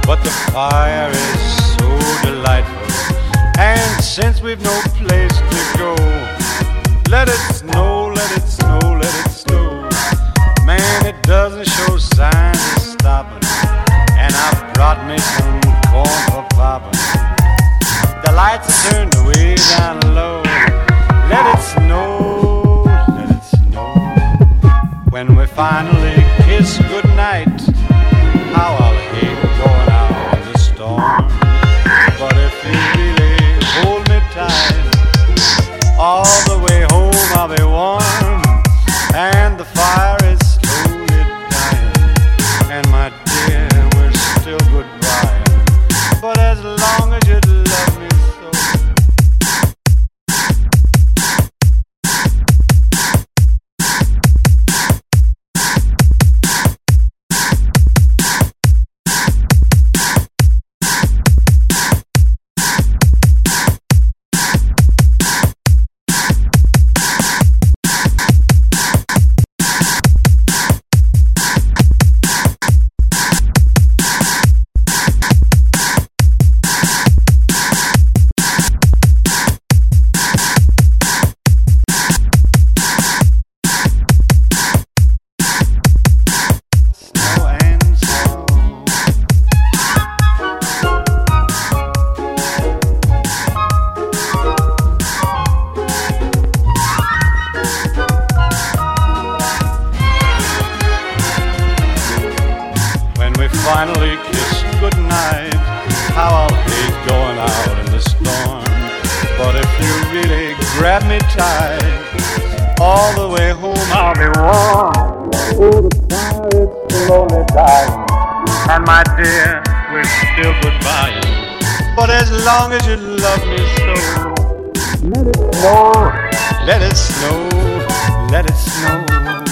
but the fire is so delightful. And since we've no place to go, let it snow, let it snow, let it snow. Man, it doesn't show signs of stopping, and I brought me some corn for popping. The lights are turned way down low. Let it snow, let it snow. When we finally kiss goodnight, how I'll hate going out in the storm. But if you really hold me tight, all the way home I'll be warm. And the fire is slowly dying, and my dear, we're still goodbye. But as long as you love me so, finally kiss goodnight, how I'll hate going out in the storm. But if you really grab me tight, all the way home I'll be warm. Oh, the fire is slowly dying, and my dear, we're still goodbye. But as long as you love me so, let it snow, let it snow, let it snow.